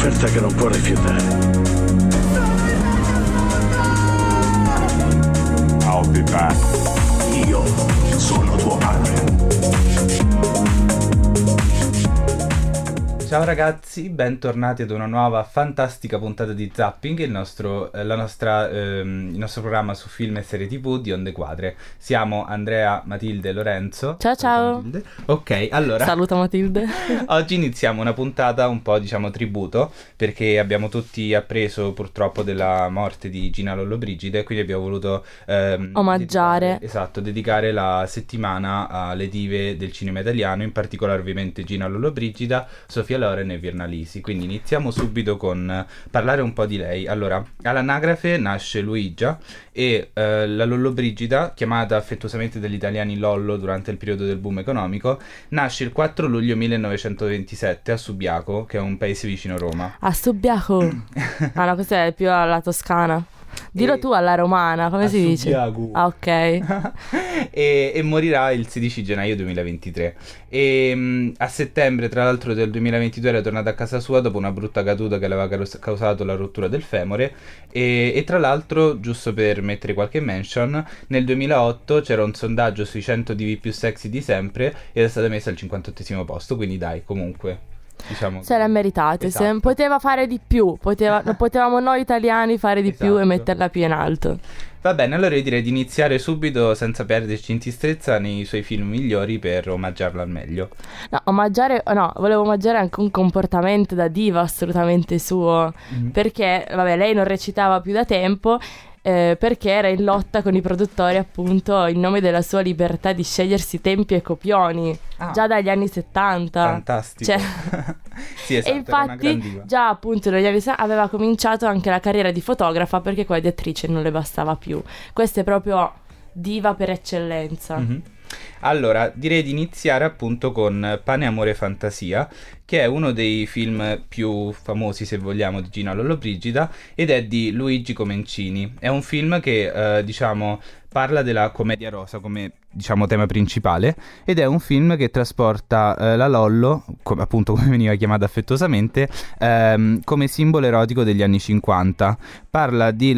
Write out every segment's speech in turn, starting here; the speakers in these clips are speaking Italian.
un'offerta che non può rifiutare. I'll be back. Io sono tuo padre. Ciao ragazzi, bentornati ad una nuova fantastica puntata di Zapping, il nostro programma su film e serie TV di Onde Quadre. Siamo Andrea, Matilde e Lorenzo. Ciao ciao. Matilde. Ok, allora Saluta Matilde. oggi iniziamo una puntata un po' tributo, perché abbiamo tutti appreso purtroppo della morte di Gina Lollobrigida e quindi abbiamo voluto omaggiare. dedicare la settimana alle dive del cinema italiano, in particolare ovviamente Gina Lollobrigida, Sofia Loren e Virna Lisi. Quindi iniziamo subito con parlare un po' di lei. Allora, all'anagrafe nasce Luigia e la Lollobrigida, chiamata affettuosamente dagli italiani Lollo durante il periodo del boom economico, nasce il 4 luglio 1927 a Subiaco, che è un paese vicino Roma. A Subiaco. Ah no, questa è più alla toscana. Dillo tu alla romana, come si dice? Subiaco. Ah, ok. e morirà il 16 gennaio 2023. E a settembre, tra l'altro, del 2022 era tornata a casa sua dopo una brutta caduta che le aveva causato la rottura del femore. E tra l'altro, giusto per mettere qualche mention, nel 2008 c'era un sondaggio sui 100 divi più sexy di sempre ed è stata messa al 58esimo posto, quindi dai, comunque diciamo Se l'è meritate. Esatto. Poteva fare di più. Potevamo noi italiani fare di più e metterla più in alto. Va bene, allora io direi di iniziare subito senza perderci in tristezza nei suoi film migliori per omaggiarla al meglio. Volevo omaggiare anche un comportamento da diva assolutamente suo. Perché, vabbè, lei non recitava più da tempo. Perché era in lotta con i produttori, appunto, in nome della sua libertà di scegliersi tempi e copioni, già dagli anni 70. Fantastico. Cioè, sì, esatto, e infatti già appunto negli anni 60 aveva cominciato anche la carriera di fotografa, perché quella di attrice non le bastava più. Questa è proprio diva per eccellenza. Mm-hmm. Allora, direi di iniziare appunto con Pane, Amore e Fantasia, che è uno dei film più famosi, se vogliamo, di Gina Lollobrigida, ed è di Luigi Comencini. È un film che, parla della commedia rosa come, tema principale, ed è un film che trasporta la Lollo, appunto come veniva chiamata affettuosamente, come simbolo erotico degli anni 50. Parla di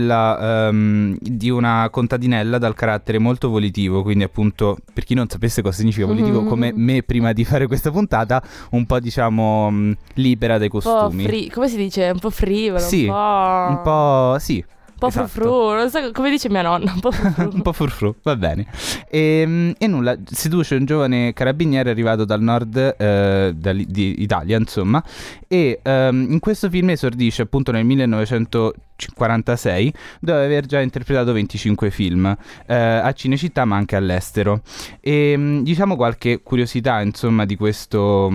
una contadinella dal carattere molto volitivo, quindi appunto, per chi non sapesse cosa significa volitivo, come me prima di fare questa puntata, un po' libera dai costumi. Come si dice? Un po' frivolo? Sì, un po' sì. Un po' frufru, non so come dice mia nonna, un po' frufru. Un po' frufru, va bene. E nulla, seduce un giovane carabiniere arrivato dal nord di Italia, insomma, e in questo film esordisce appunto nel 1946, dove aver già interpretato 25 film a Cinecittà ma anche all'estero. E qualche curiosità, insomma, di questo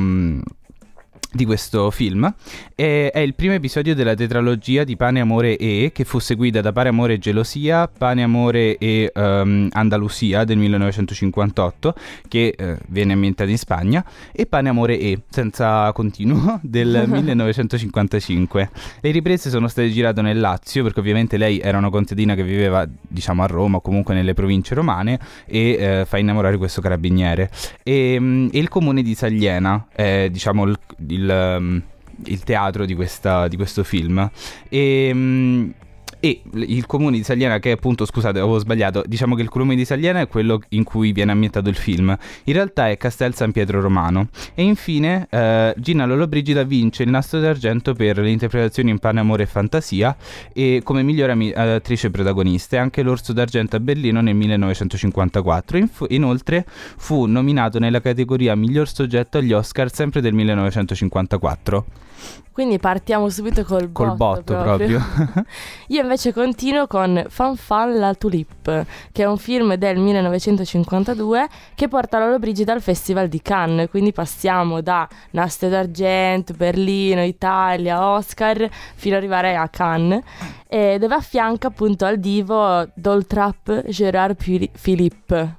film è il primo episodio della tetralogia di Pane, Amore e, che fu seguita da Pane, Amore e Gelosia, Pane, Amore e Andalusia del 1958, che viene ambientata in Spagna, e Pane, Amore e, senza continuo, del 1955. Le riprese sono state girate nel Lazio, perché ovviamente lei era una contadina che viveva a Roma o comunque nelle province romane, e fa innamorare questo carabiniere. E il comune di Sagliena è il teatro di questo film. E il comune di Sagliena, che appunto, scusate, avevo sbagliato, che il comune di Sagliena è quello in cui viene ambientato il film, in realtà è Castel San Pietro Romano. E infine Gina Lollobrigida vince il Nastro d'Argento per le interpretazioni in Pane, Amore e Fantasia, e come migliore attrice protagonista, e anche l'Orso d'Argento a Berlino nel 1954. Inoltre fu nominato nella categoria miglior soggetto agli Oscar sempre del 1954. Quindi partiamo subito col botto proprio. Io invece continuo con Fanfan la Tulipe, che è un film del 1952 che porta Lollobrigida al Festival di Cannes. Quindi passiamo da Nastro d'Argento, Berlino, Italia, Oscar, fino ad arrivare a Cannes, dove affianca appunto al divo Doltrap Gérard Philippe.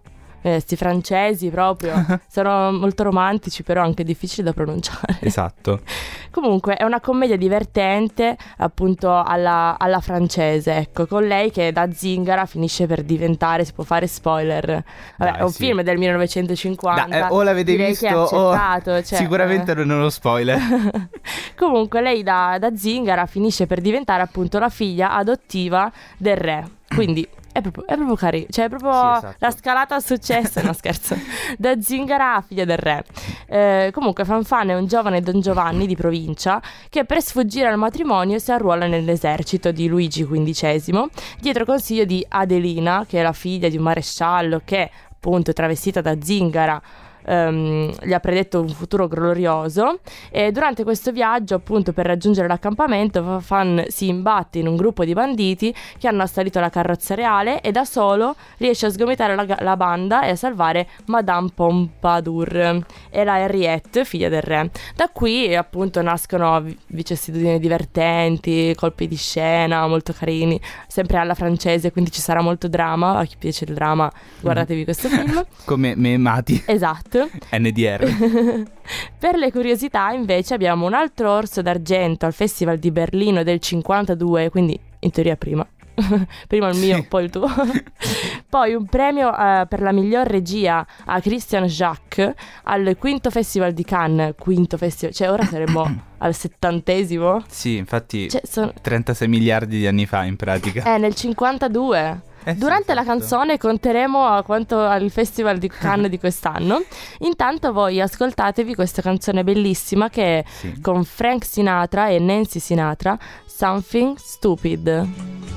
sti francesi proprio sono molto romantici, però anche difficili da pronunciare. Esatto. Comunque è una commedia divertente, appunto alla francese, ecco, con lei che da zingara finisce per diventare, si può fare spoiler, vabbè, Dai, è un sì. film del 1950, o l'avete direi visto che è accettato, cioè, sicuramente non è uno spoiler. Comunque lei da zingara finisce per diventare appunto la figlia adottiva del re, quindi è proprio carino, cioè è proprio Sì, esatto. la scalata al successo, no scherzo, da zingara a figlia del re. Comunque Fanfan è un giovane Don Giovanni di provincia che per sfuggire al matrimonio si arruola nell'esercito di Luigi XV dietro consiglio di Adelina, che è la figlia di un maresciallo che appunto è travestita da zingara. Gli ha predetto un futuro glorioso, e durante questo viaggio appunto per raggiungere l'accampamento Fan si imbatte in un gruppo di banditi che hanno assalito la carrozza reale e da solo riesce a sgomitare la banda e a salvare Madame Pompadour e la Henriette, figlia del re. Da qui appunto nascono vicissitudini divertenti, colpi di scena molto carini, sempre alla francese, quindi ci sarà molto dramma. A chi piace il dramma guardatevi questo film. Come memati. Esatto. NDR. Per le curiosità invece abbiamo un altro Orso d'Argento al Festival di Berlino del 52, quindi in teoria prima il mio, poi il tuo. Poi un premio per la miglior regia a Christian Jacques al quinto Festival di Cannes. Cioè ora saremmo al 70°. Sì, infatti, cioè, 36 miliardi di anni fa in pratica. Nel 52. Durante la canzone conteremo quanto al Festival di Cannes di quest'anno. Intanto voi ascoltatevi questa canzone bellissima che è con Frank Sinatra e Nancy Sinatra, Something Stupid.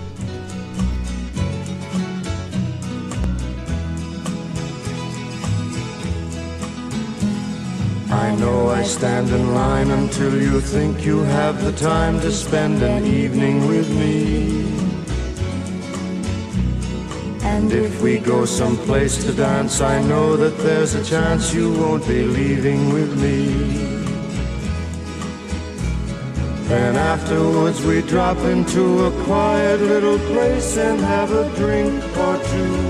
I know I stand in line until you think you have the time to spend an evening with me. And if we go someplace to dance, I know that there's a chance you won't be leaving with me. Then afterwards we drop into a quiet little place and have a drink or two.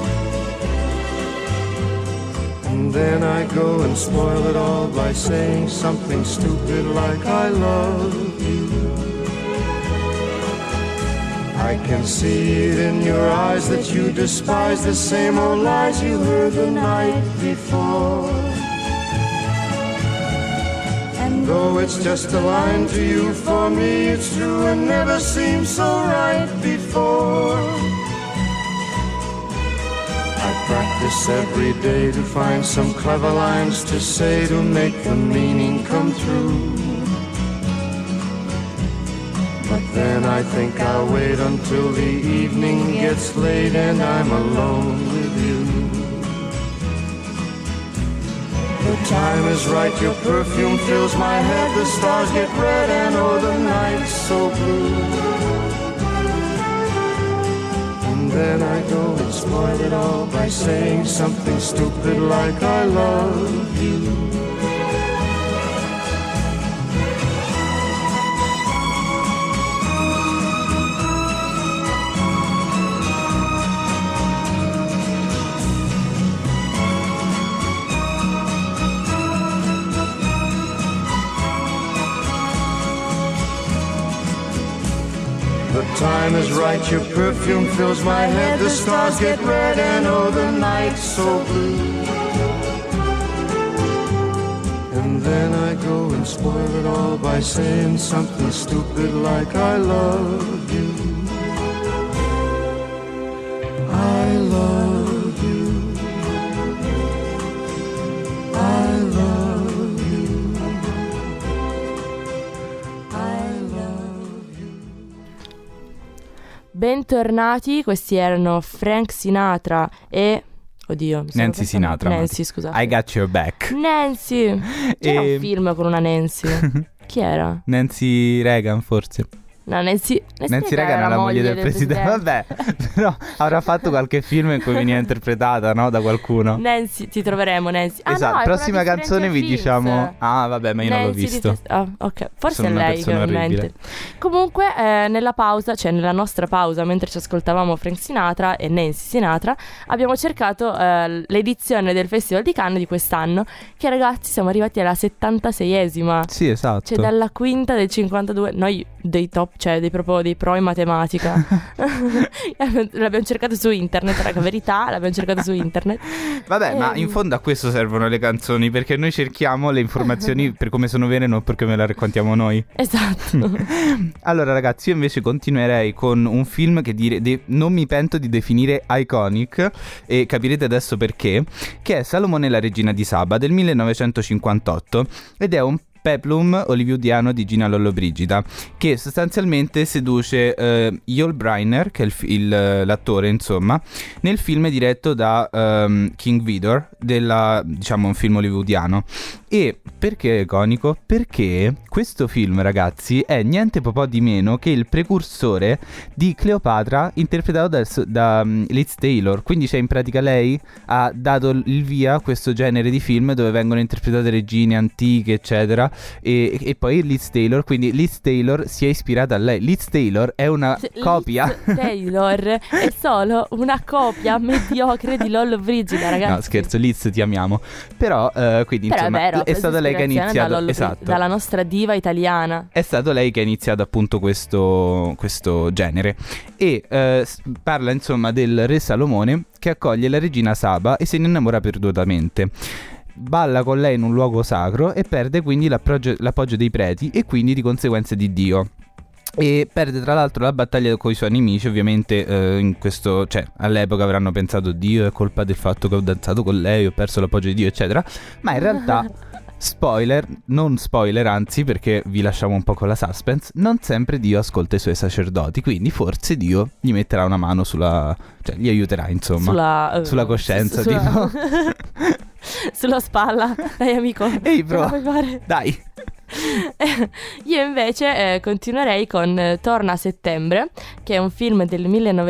And then I go and spoil it all by saying something stupid like I love you. I can see it in your eyes that you despise the same old lies you heard the night before. And though it's just a line to you, for me it's true and never seemed so right before. I practice every day to find some clever lines to say to make the meaning come true. But then I think I'll wait until the evening gets late and I'm alone with you. The time is right, your perfume fills my head, the stars get red and oh the night's so blue. And then I go and spoil it all by saying something stupid like I love you. The time is right, your perfume fills my head, the stars get red and oh the night's so blue. And then I go and spoil it all by saying something stupid like I love you. I love you. I love you. I love you. Bentornati, questi erano Frank Sinatra e... Oddio, Nancy Sinatra. Nancy, scusate. I Got Your Back. Nancy. C'era un film con una Nancy. Chi era? Nancy Reagan, forse. No, Nancy Reagan era la moglie del presidente. Vabbè, però avrà fatto qualche film in cui veniva interpretata, no? Da qualcuno. Nancy, ti troveremo, Nancy. Esatto, no, prossima canzone vi diciamo. Ah, vabbè, ma io non l'ho visto. Ok, forse è lei che ho in mente. Comunque, nella pausa, cioè nella nostra pausa, mentre ci ascoltavamo Frank Sinatra e Nancy Sinatra, abbiamo cercato l'edizione del Festival di Cannes di quest'anno, che ragazzi siamo arrivati alla 76esima. Sì, esatto. Cioè dalla quinta del 52, noi dei top, cioè dei pro in matematica. L'abbiamo cercato su internet, raga, verità, l'abbiamo cercato su internet. Vabbè, ma in fondo a questo servono le canzoni, perché noi cerchiamo le informazioni per come sono vere, non perché me le raccontiamo noi. Esatto. Allora ragazzi, io invece continuerei con un film che non mi pento di definire iconic, e capirete adesso perché, che è Salomone e la regina di Saba del 1958, ed è un peplum hollywoodiano di Gina Lollobrigida, che sostanzialmente seduce Yul Brynner, che è l'attore, insomma, nel film diretto da King Vidor, diciamo un film hollywoodiano. E perché è iconico? Perché questo film, ragazzi, è niente po' di meno che il precursore di Cleopatra, interpretato da Liz Taylor. Quindi in pratica lei ha dato il via a questo genere di film dove vengono interpretate regine antiche, eccetera, e poi Liz Taylor, quindi Liz Taylor si è ispirata a lei. Liz Taylor è una copia. Liz Taylor è solo una copia mediocre di Lollobrigida, ragazzi. No, scherzo, Liz, ti amiamo. Però quindi però insomma, è vero, è stata lei che ha iniziato, esatto, dalla nostra diva italiana. È stato lei che ha iniziato appunto questo genere. E parla insomma del re Salomone che accoglie la regina Saba e se ne innamora perdutamente. Balla con lei in un luogo sacro e perde quindi l'appoggio dei preti e quindi di conseguenza di Dio. E perde tra l'altro la battaglia con i suoi nemici, ovviamente all'epoca avranno pensato: Dio, è colpa del fatto che ho danzato con lei, ho perso l'appoggio di Dio, eccetera. Ma in realtà spoiler, non spoiler, anzi, perché vi lasciamo un po' con la suspense, non sempre Dio ascolta i suoi sacerdoti, quindi forse Dio gli metterà una mano gli aiuterà, insomma, sulla coscienza, tipo sulla spalla. Dai amico, ehi bro, dai. Io invece continuerei con Torna a settembre, che è un film del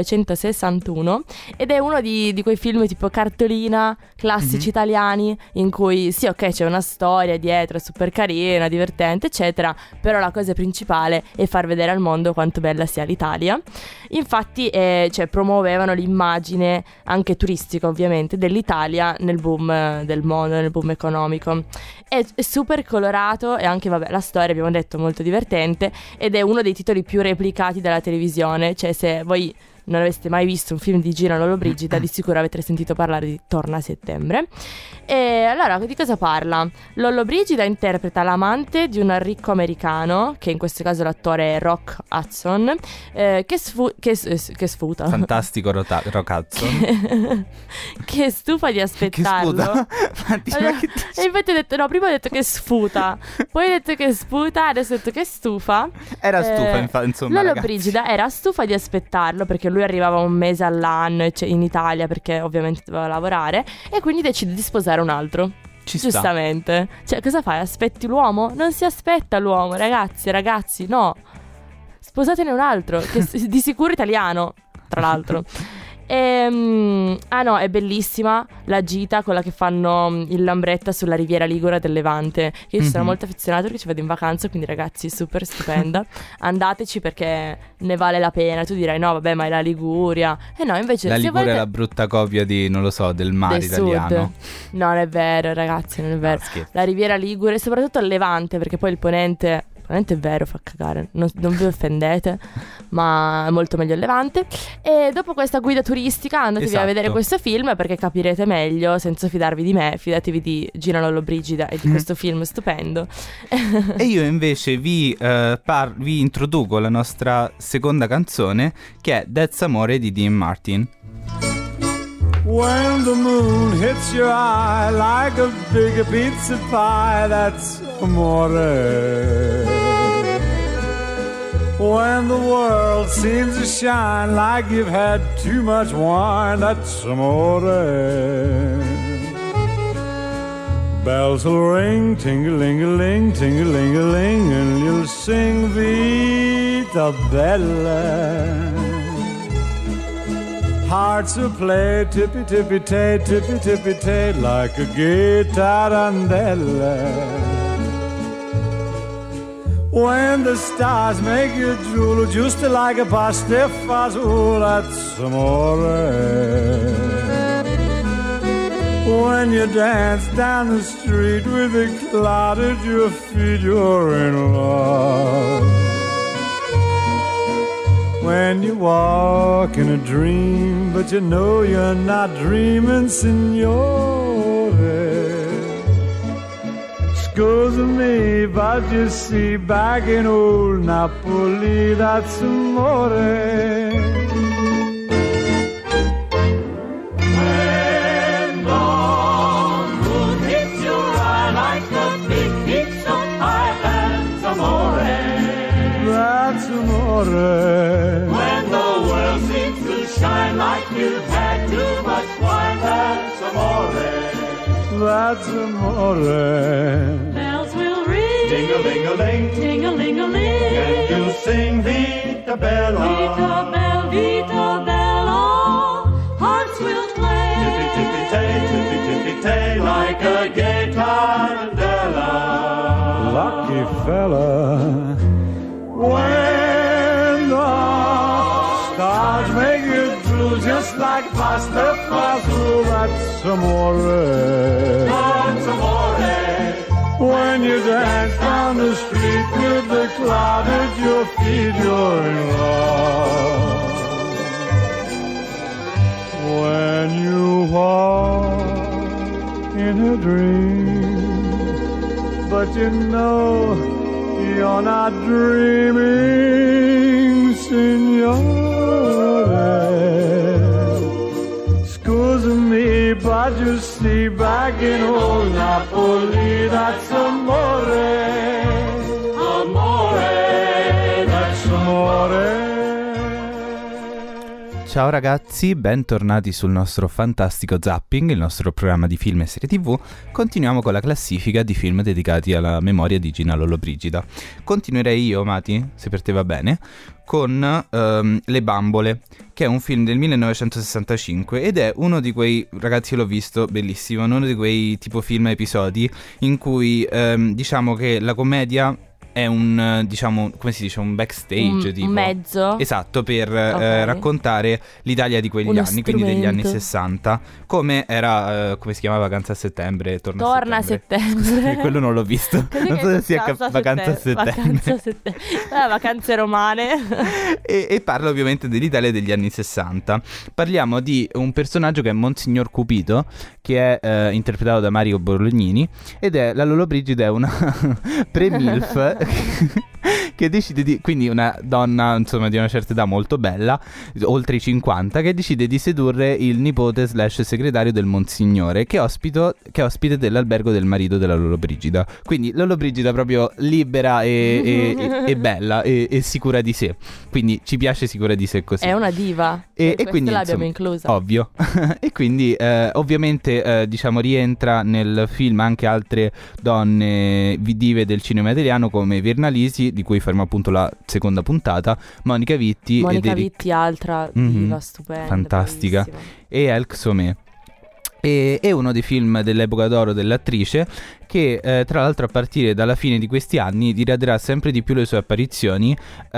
1961 ed è uno di quei film tipo cartolina classici italiani in cui sì, ok, c'è una storia dietro, è super carina, divertente, eccetera, però la cosa principale è far vedere al mondo quanto bella sia l'Italia. Infatti promuovevano l'immagine anche turistica, ovviamente, dell'Italia nel boom del mondo, nel boom economico. È super colorato e anche, vabbè, la storia, abbiamo detto, molto divertente, ed è uno dei titoli più replicati dalla televisione. Cioè, se voi non aveste mai visto un film di Gina Lollobrigida, di sicuro avete sentito parlare di Torna a settembre. E allora, di cosa parla? Lollobrigida interpreta l'amante di un ricco americano, che in questo caso l'attore è Rock Hudson, che sfuta. Fantastico Rock Hudson. Che stufa di aspettarlo. E infatti ho detto, no, prima ho detto che sfuta, poi ho detto che sputa, adesso ho detto che stufa. Era stufa, insomma, Lollobrigida era stufa di aspettarlo, perché lui arrivava un mese all'anno in Italia, perché ovviamente doveva lavorare, e quindi decide di sposare un altro. Giustamente. Cioè, cosa fai? Aspetti l'uomo? Non si aspetta l'uomo, ragazzi, no. Sposatene un altro, che di sicuro italiano, tra l'altro. No, è bellissima la gita, quella che fanno il Lambretta sulla riviera Ligure del Levante. Io ci sono molto affezionato perché ci vado in vacanza, quindi ragazzi, super stupenda. Andateci perché ne vale la pena. Tu dirai no, vabbè, ma è la Liguria. No, invece la Liguria è la brutta copia di, non lo so, del mare italiano. Sud. No, non è vero, ragazzi, non è vero. La riviera Ligure, soprattutto il Levante, perché poi il Ponente è vero, fa cagare, non vi offendete, ma è molto meglio il Levante. E dopo questa guida turistica andatevi a vedere questo film, perché capirete meglio, senza fidarvi di me, fidatevi di Gina Lollobrigida e di questo film stupendo. E io invece vi introduco la nostra seconda canzone, che è That's Amore di Dean Martin. When the moon hits your eye like a big pizza pie, that's amore. When the world seems to shine like you've had too much wine, that's amore. Bells will ring, ting-a-ling-a-ling, ting-a-ling-a-ling, and you'll sing Vita Bella. Hearts will play tippy-tippy-tay, tippy-tippy-tay, like a gay tarantella. When the stars make you drool, just like a pasta fazool, that's amore. When you dance down the street with a cloud at your feet, you're in love. When you walk in a dream, but you know you're not dreaming, signore. Scusa me, but you see, back in old Napoli, that's amore. When the world seems to shine like you've had too much wine, that's amore. That's amore. Bells will ring, ting-a-ling-a-ling, ting-a-ling-a-ling, and you'll sing Vita Bella, Vita Bella, Vita Bella. Hearts will play, tippy-tippy-tay, tippy-tippy-tay, like a gay tarantella. Lucky fella. When the stars make you drool, just like pasta fazool, that's amore. That's amore. When you dance down the street with the cloud at your feet, you're in love. When you walk in a dream, but you know you're not dreaming, signore. Scusa me, but you see, back in old Napoli, that's amore. Amore, that's amore. Ciao ragazzi, bentornati sul nostro fantastico Zapping, il nostro programma di film e serie TV. Continuiamo con la classifica di film dedicati alla memoria di Gina Lollobrigida. Continuerei io, Mati, se per te va bene, con Le bambole, che è un film del 1965 ed è uno di quei, ragazzi, l'ho visto, bellissimo, uno di quei tipo film episodi in cui diciamo che la commedia è un, diciamo, come si dice, un backstage, tipo. Un mezzo. Esatto, per raccontare l'Italia di quegli anni, quindi degli anni 60. Come era, come si chiama, Vacanza a settembre? Torna a settembre. Scusate, quello non l'ho visto. Non so se sia Vacanza a settembre. Vacanze romane. e parla ovviamente dell'Italia degli anni 60. Parliamo di un personaggio che è Monsignor Cupito, che è interpretato da Mario Bolognini, ed è la Lollobrigida, è una pre-milf che decide di, quindi una donna insomma di una certa età, molto bella, oltre i 50, che decide di sedurre il nipote / segretario del Monsignore, che è ospite dell'albergo del marito della Lollobrigida. Quindi Lollobrigida proprio libera e bella e sicura di sé, quindi ci piace sicura di sé così. È una diva e quindi l'abbiamo insomma, inclusa, ovvio. E quindi ovviamente diciamo rientra nel film anche altre donne dive del cinema italiano come Virna Lisi, di cui faremo appunto la seconda puntata, Monica Vitti, altra diva stupenda, fantastica, bellissima. E El Somé. È uno dei film dell'epoca d'oro dell'attrice che tra l'altro a partire dalla fine di questi anni diraderà sempre di più le sue apparizioni,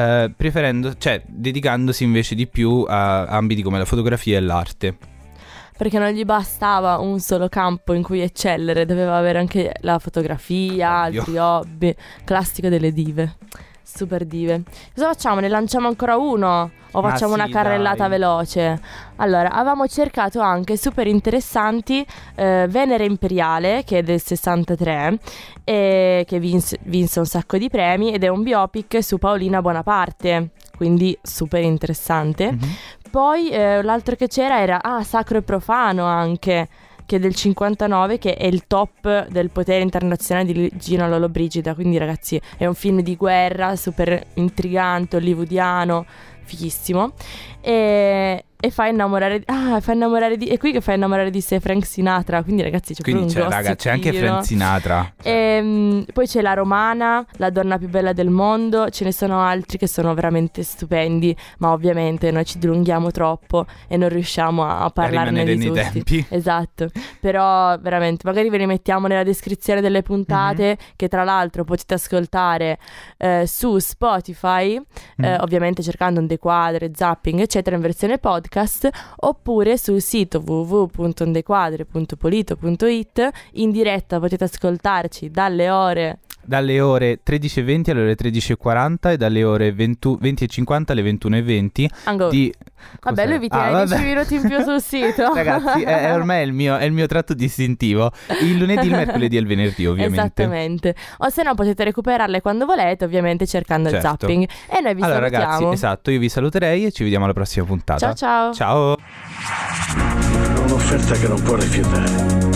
dedicandosi invece di più a ambiti come la fotografia e l'arte. Perché non gli bastava un solo campo in cui eccellere, doveva avere anche la fotografia, Ovvio. altri hobby. Classico delle dive, super dive. Cosa facciamo? Ne lanciamo ancora uno? O facciamo una carrellata veloce? Allora, avevamo cercato anche super interessanti Venere Imperiale, che è del 63, che vinse un sacco di premi, ed è un biopic su Paolina Bonaparte, quindi super interessante. Mm-hmm. Poi l'altro che c'era era Sacro e Profano, anche, che è del 59, che è il top del potere internazionale di Gina Lollobrigida. Quindi ragazzi, è un film di guerra super intrigante, hollywoodiano, fighissimo. E fa innamorare di è qui che fa innamorare di sé Frank Sinatra, quindi ragazzi c'è c'è anche Frank Sinatra. Poi c'è La Romana, La donna più bella del mondo, ce ne sono altri che sono veramente stupendi, ma ovviamente noi ci dilunghiamo troppo e non riusciamo a parlarne di tutti. Tempi. Esatto, però veramente magari ve li mettiamo nella descrizione delle puntate, che tra l'altro potete ascoltare su Spotify, ovviamente cercando Ondequadre, Zapping eccetera in versione podcast, oppure sul sito www.ondequadre.polito.it. In diretta potete ascoltarci dalle ore 13:20 alle ore 13:40 e dalle ore 20:50 alle 21:20 Vabbè, lui vi tiene 10 minuti in più sul sito. Ragazzi, è ormai è il mio tratto distintivo. Il lunedì, il mercoledì e il venerdì, ovviamente. Esattamente. O se no potete recuperarle quando volete, ovviamente cercando il Zapping. E noi vi salutiamo. Ragazzi, esatto, io vi saluterei e ci vediamo alla prossima puntata. Ciao ciao. Ciao. Un'offerta che non può rifiutare.